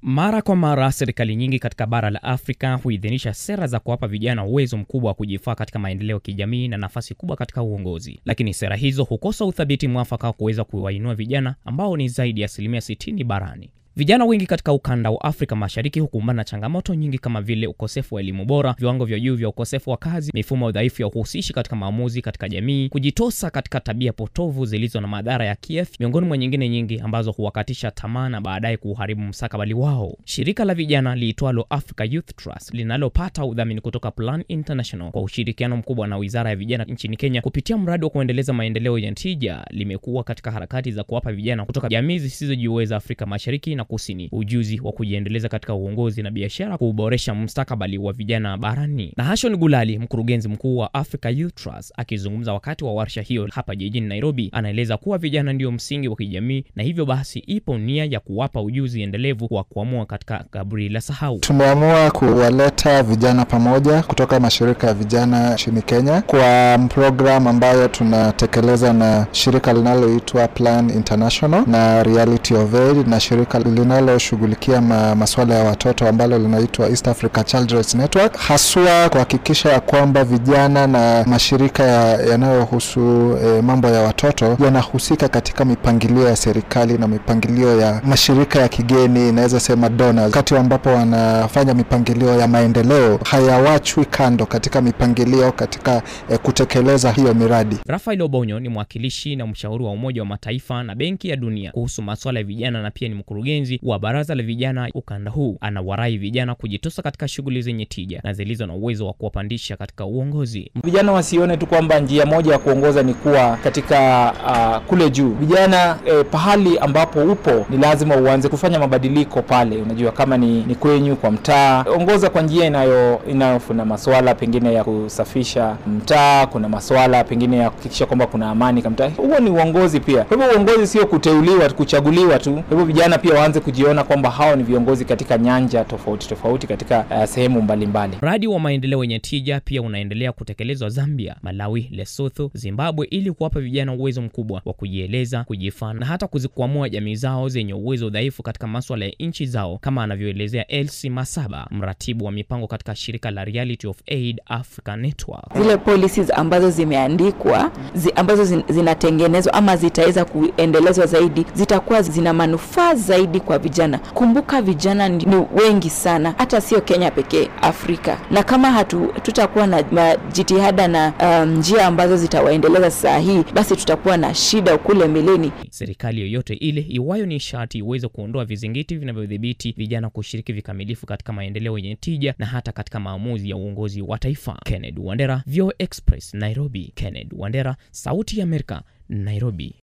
Mara kwa mara serikali nyingi katika bara la Afrika huidhinisha sera za kuwapa vijana uwezo mkubwa wa kujifaa katika maendeleo ya kijamii na nafasi kubwa katika uongozi. Lakini sera hizo hukosa uthabiti mwafaka kuweza kuwainua vijana ambao ni zaidi ya 60% barani. Vijana wengi katika ukanda wa Afrika Mashariki hukumbana na changamoto nyingi kama vile ukosefu wa elimu bora, viwango vya juu vya ukosefu wa kazi, mifumo dhaifu ya uhusishi katika maamuzi katika jamii, kujitosa katika tabia potovu zilizo na madhara ya kiafya, miongoni mwa nyingine nyingi ambazo huwakatisha tamaa na baadaye kuharibu mstakabali wao. Shirika la vijana liitwalo Africa Youth Trust linalopata udhamini kutoka Plan International kwa ushirikiano mkubwa na Wizara ya Vijana nchini Kenya kupitia mradi wa kuendeleza maendeleo ya tija, limekuwa katika harakati za kuwapa vijana kutoka jamii zisizojiweza Afrika Mashariki na Kusini ujuzi wa kujiendeleza katika uongozi na biashara, kuboresha mustakabali wa vijana barani. Na Hashon Gulali, mkurugenzi mkuu wa Africa Youth Trust, akizungumza wakati wa warsha hiyo hapa jijini Nairobi, anaeleza kuwa vijana ndio msingi wa kijamii na hivyo basi ipo nia ya kuwapa ujuzi endelevu wa kuamua katika kaburi la sahau. Tumeamua kuwaleta vijana pamoja kutoka mashirika ya vijana nchini Kenya kwa program ambayo tunatekeleza na shirika linaloitwa Plan International na Reality of Aid na shirika linaloshughulikia masuala ya watoto ambalo linaitwa East Africa Child Rights Network, haswa kuhakikisha ya kwamba vijana na mashirika yanayohusu mambo ya watoto yanahusika katika mipangilio ya serikali na mipangilio ya mashirika ya kigeni, naweza sema donors. Wakati ambapo wanafanya mipangilio ya maendeleo, hayawachwi kando katika mipangilio katika kutekeleza hiyo miradi. Rafael Obonyo ni mwakilishi na mshauri wa Umoja wa Mataifa na Benki ya Dunia kuhusu masuala ya vijana na pia ni mkurugenzi wa Baraza la Vijana ukanda huu. Anawarai vijana kujitosa katika shughuli zenye tija na zilizo na uwezo wa kuwapandisha katika uongozi. Vijana wasione tu kwamba njia moja ya kuongoza ni kuwa katika kule juu. Vijana pahali ambapo upo ni lazima uanze kufanya mabadiliko pale. Unajua kama ni kwenyu kwa mtaa, ongoza kwa njia inayofuna masuala pengine ya kusafisha mtaa, kuna masuala pengine ya kuhakikisha kwamba kuna amani kwa mtaa. Huo ni uongozi pia. Kwa hivyo uongozi sio kuteuliwa, kuchaguliwa tu. Kwa hivyo vijana pia waanze kujiona kwamba hao ni viongozi katika nyanja tofauti katika sehemu mbalimbali. Mradi wa maendeleo yenye tija pia unaendelea kutekelezwa Zambia, Malawi, Lesotho, Zimbabwe ili kuwapa vijana uwezo mkubwa wa kujieleza, kujifaa na hata kuzikwamua jamii zao zenye uwezo dhaifu katika masuala ya nchi zao, kama anavyoelezea Elsie Masaba, mratibu wa mipango katika shirika la Reality of Aid Africa Network. Zile policies ambazo zimeandikwa, ambazo zinatengenezwa ama zitaweza kuendelezwa zaidi, zitakuwa zina manufaa zaidi kwa vijana. Kumbuka vijana ni wengi sana, hata sio Kenya pekee, Afrika. Na kama tutakuwa na jitihada na njia ambazo zitawaendeleza saa hii, basi tutakuwa na shida kule mbeleni. Serikali yoyote ile iwayo ni sharti iweze kuondoa vizingiti vinavyodhibiti vijana kushiriki vikamilifu katika maendeleo yenye tija na hata katika maamuzi ya uongozi wa taifa. Kennedy Wandera, VOA Express, Nairobi. Kennedy Wandera, Sauti ya Amerika, Nairobi.